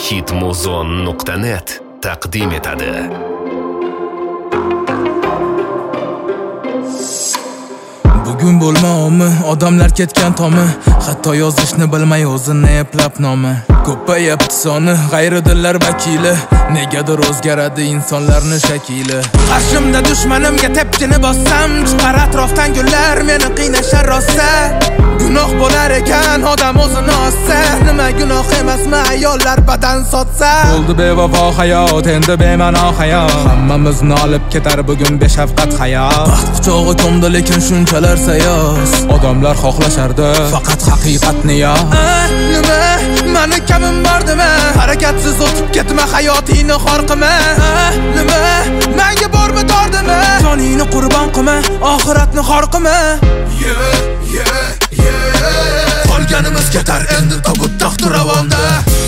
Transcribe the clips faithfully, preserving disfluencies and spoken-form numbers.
hitmuzon nuqta net taqdim etadi. Bugun bo'lmoqmi odamlar ketgan tomi, hatto yozishni bilmay o'zini eplab nomi. Ko'payapti soni g'ayridillar vakili, negadir o'zgaradi insonlarning shakili. Qarshimda dushmanimga tepkini bossam, chiqar atrofdan gullar meni qiynashar rosa. Gunoh bo'lar ekan odam o'zini ossa, nima gunoh emasmi ayollar badan sotsa. Bo'ldi bevafo hayot, endi bema'no hayot, hammamizni olib ketar bugun beshafqat hayot. Baxt quchog'i ko'mdi lekin shunchalar sayoz, odamlar xohlashardi faqat haqiqatni yo. Nima mani kamim bordimi, harakatsiz o'tib ketma hayotingni xor qilma. Nima menga bormi dordimi, joningni qurbon qilma, oxiratni xor qilma. Qolganimiz ketar endi tobut taxtu ravonda.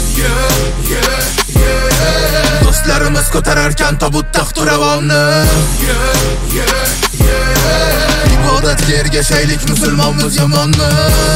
Do'stlarimiz ko'tararkan tobut taxtu ravonni. Ibodatga ergashaylik musulmonmiz yomonmi?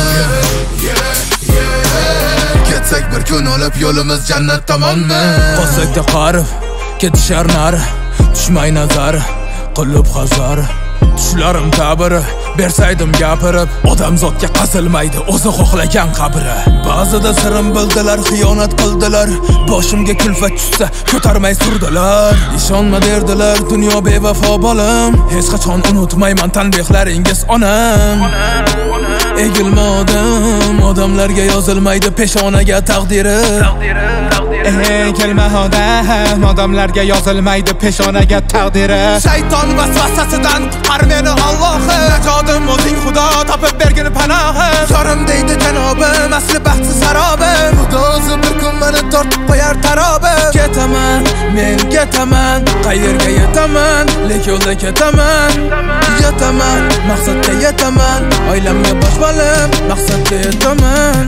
Ketsak bir kun o'lib yo'limiz jannat tomonmi? Qolsakda qarib ketishar nari, tushmay nazar qilib hazar. Tushlarim ta'biri bersaydim gapirib, odamzodga qasilmaydi o'zi xohlagan qabri. Ba'zida sirim bildilar, xiyonat qildilar, boshimga kulfat tushsa ko'tarmay surdilar. Ishonma derdilar dunyo bevafo bolam, hech qachon unutmayman tanbehlaringiz onam. Egilma odam, odamlarga yozilmaydi peshonaga taqdiri. Ey kelma odam, odamlarga yozilmaydi peshonaga taqdiri. Shayton vasvasasidan qutqar meni Allohim, najotim o'zing Xudo topib bergin panohim. Yorim deydi janobim, asli baxtsiz sarobim, Xudo o'zi bir kun meni tortib qo'yar tarobim. Ketaman, men ketaman, qayerga yetaman, lek yo'lda ketaman. Yetaman, maqsadga yetaman, oilamga bosh bolim, maqsadga yetaman.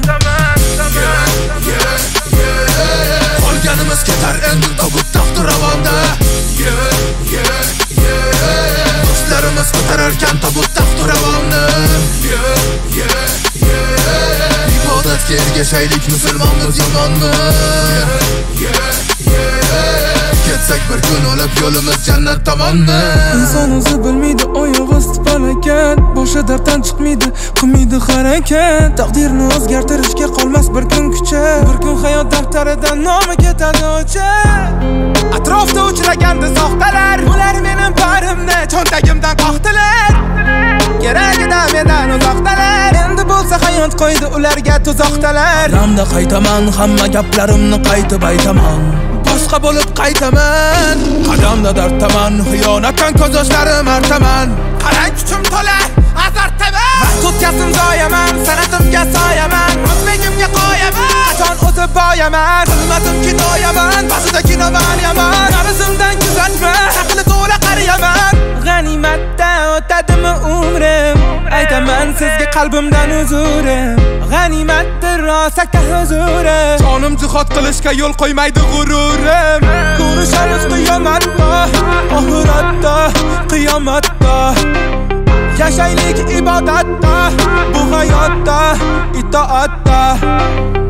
Qolganimiz ketar endi tobut taxtu ravonda. Do'stlarimiz ko'tararkan tobut taxtu ravonni. Ibodatga ergashaylik musulmonmiz yomonmi? Ketsak bir kun o'lib yo'limiz jannat tomonmi? Inson o'zi bilmaydi oyog'i istipalagan, boshi darddan chiqmaydi, qilmaydi harakat. Taqdirni o'zgartirishga qolmas bir kun kucha, bir kun hayot daftaridan nomi ketadi o'chib. Atrofda uchragandi soxtalar, ular mening parimni cho'ntagimdan qoqdilar. Keragida mendan uzoqdalar, endi bo'lsa hayot qo'ydi ularga tuzoqdalar. Ramda qaytaman, hamma gaplarimni qaytib aytaman, boshqa bo'lib qaytaman. Qadamda dardtaman, xiyonatdan ko'z yoshlarim artaman. Qarang kuchim to'la, azartaman. Vaqt o'tkazim zoyaman, sanatimga soyaman, o'zbegimga qo'yaman. Qachon o'tib boyaman, bilmadim kinoyaman, ba'zida kinoman yaman. Qarzimdan kuzatma, aqli to'la qariyaman. G'animatda o'tadimi umrim, aytaman sizga qalbimdan uzurim. G'animatdir rosakda huzurim, jonim jihod qilishga yo'l qo'ymaydi g'ururim. Ko'rishamiz qiyomatda, oxiratda, qiyomatda. Yashaylik ibodatda, bu hayotda, itoatda.